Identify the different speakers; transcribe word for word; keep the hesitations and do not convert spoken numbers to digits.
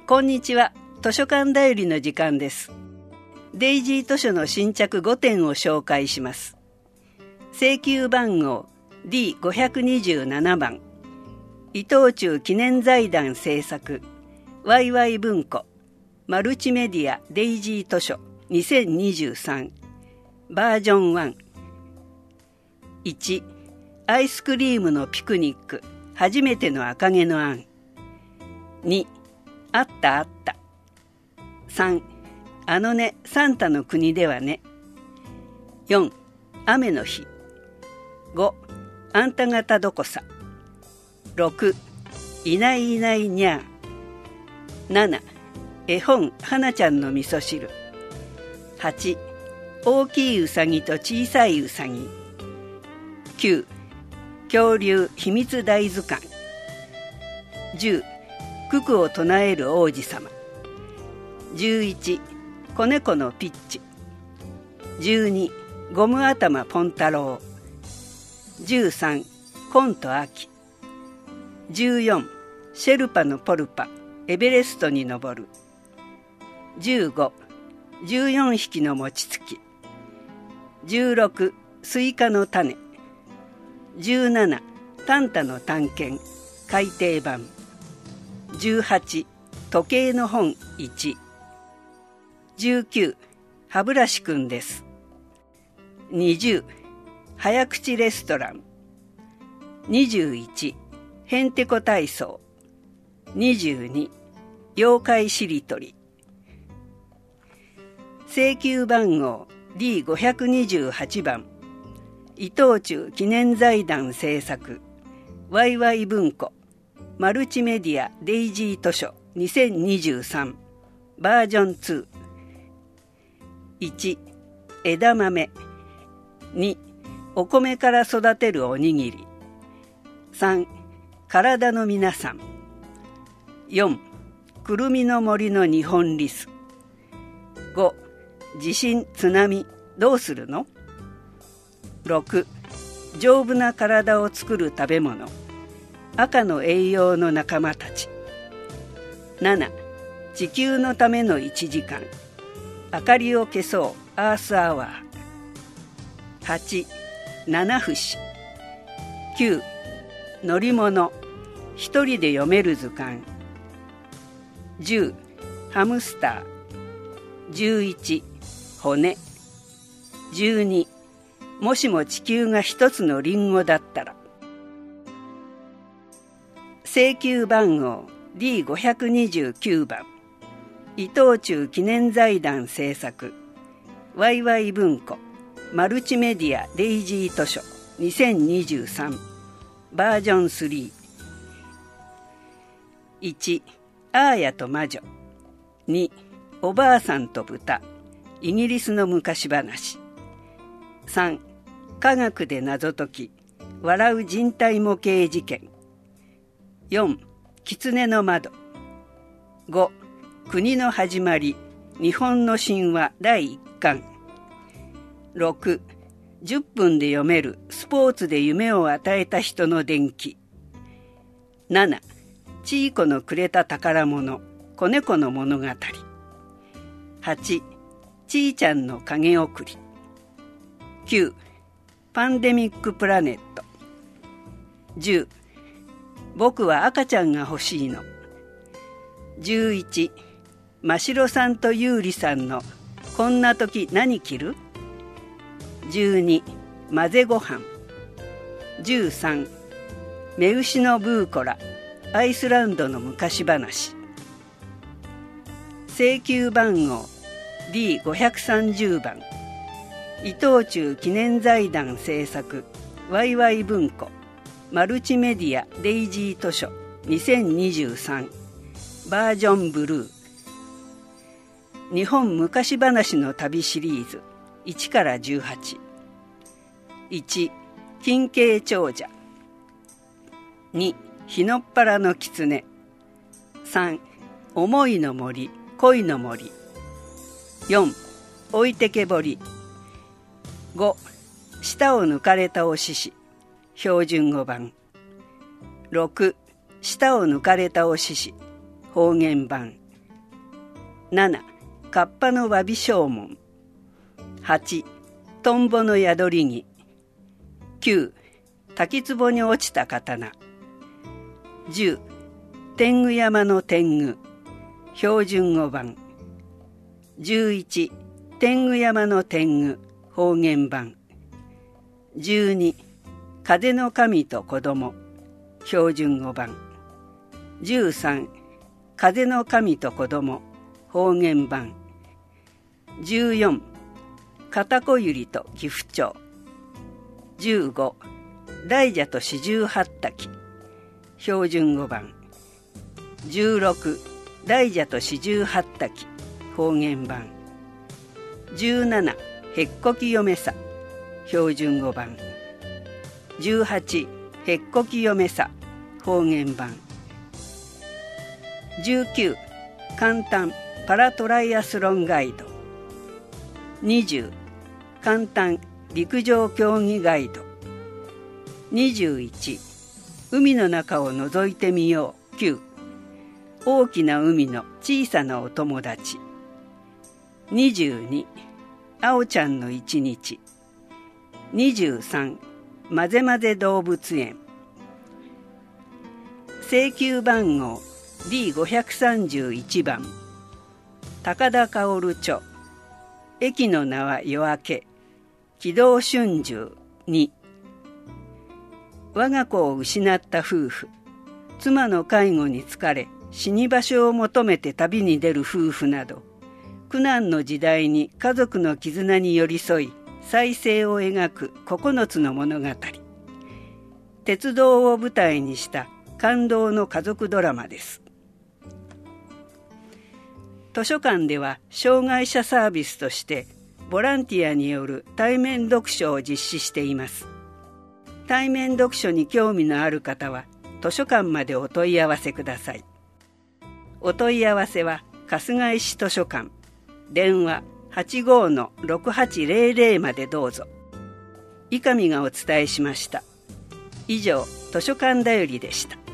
Speaker 1: こんにちは。図書館だよりの時間です。デイジー図書の新着ごてんを紹介します。請求番号 ディーごひゃくにじゅうなな 番、伊藤忠記念財団制作、ワイワイ文庫、マルチメディアデイジー図書にせんにじゅうさん、バージョンワン。いち、アイスクリームのピクニック、初めての赤毛のアン。に、あったあった。さん、あのね、サンタの国ではね。よん、雨の日。ご、あんた方どこさ。ろく、いないいないにゃー。なな、絵本はなちゃんの味噌汁。はち、大きいうさぎと小さいうさぎ。きゅう、恐竜秘密大図鑑。じゅう、九九を唱える王子様。じゅういち、子猫のピッチ。じゅうに、ゴム頭ポン太郎。じゅうさん、コント秋。じゅうよん、シェルパのポルパ、エベレストに登る。じゅうご、じゅうよんひきの餅つき。じゅうろく、スイカの種。じゅうなな、タンタの探検改訂版。じゅうはち、時計の本いち。じゅうきゅう、歯ブラシくんです。にじゅう、早口レストラン。にじゅういち、へんてこ体操。にじゅうに、妖怪しりとり。請求番号 ディーごひゃくにじゅうはち 番、伊藤忠記念財団制作、ワイワイ文庫、マルチメディアデイジー図書にせんにじゅうさん、バージョンツー。いち、枝豆。に、お米から育てるおにぎり。さん、体の皆さん。よん、くるみの森の日本リス。ご、地震津波どうするの？ろく、丈夫な体を作る食べ物、赤の栄養の仲間たち。なな、地球のためのいちじかん、明かりを消そうアースアワー。はち、七節。きゅう、乗り物、一人で読める図鑑。じゅう、ハムスター。じゅういち、骨。じゅうに、もしも地球が一つのリンゴだったら。請求番号 ディーごひゃくにじゅうきゅう 番、伊藤忠記念財団制作、ワイワイ文庫、マルチメディアデイジー図書にせんにじゅうさん、バージョンスリー。いち、アーヤと魔女。に、おばあさんと豚、イギリスの昔話。さん、科学で謎解き、笑う人体模型事件。よん、狐の窓。ご、国の始まり、日本の神話だいいっかん。ろく、じゅっぷんで読めるスポーツで夢を与えた人の伝記。なな、ちいこのくれた宝物、子猫の物語。はち、ちいちゃんの影送り。きゅう、パンデミックプラネット。じゅう、僕は赤ちゃんが欲しいの。じゅういち、ましろさんとゆうりさんのこんな時何着る？じゅうに、混ぜご飯。じゅうさん、目牛のブーコラ、アイスランドの昔話。請求番号 ディーごひゃくさんじゅう 番、伊藤忠記念財団制作、ワイワイ文庫、マルチメディアデイジー図書にせんにじゅうさん、バージョンブルー。日本昔話の旅シリーズいちからじゅうはち。いち、金慶長者。に、日のっぱらの狐。さん、思いの森、恋の森。よん、置いてけぼり。ご、舌を抜かれたお獅子、標準語版。ろく、舌を抜かれたお獅子、方言版。 なな、カッパの詫び証文。はち、トンボの宿り木。きゅう、滝壺に落ちた刀。じゅう、天狗山の天狗、標準語版。じゅういち、天狗山の天狗、方言版。じゅうに、風の神と子供、標準語版。じゅうさん、風の神と子供、方言版。じゅうよん、片子百合と岐阜町。じゅうご、大蛇と四十八滝、標準語版。じゅうろく、大蛇と四十八滝、方言版。じゅうなな、へっこき嫁さ、標準語版。じゅうはち、へっこき嫁さ、方言版。じゅうきゅう、簡単パラトライアスロンガイド。にじゅう、簡単陸上競技ガイド。にじゅういち、海の中を覗いてみようきゅう、大きな海の小さなお友達。にじゅうに、あおちゃんの一日。にじゅうさん、まぜまぜ動物園。請求番号 ディーごひゃくさんじゅういち 番、高田薫著。駅の名は夜明け、軌道春秋に。我が子を失った夫婦、妻の介護に疲れ死に場所を求めて旅に出る夫婦など、苦難の時代に家族の絆に寄り添い再生を描くここのつの物語。鉄道を舞台にした感動の家族ドラマです。図書館では障害者サービスとしてボランティアによる対面読書を実施しています。対面読書に興味のある方は図書館までお問い合わせください。お問い合わせは春日井市図書館、電話 はちごのろくはちぜろぜろ までどうぞ。伊上がお伝えしました。以上、図書館だよりでした。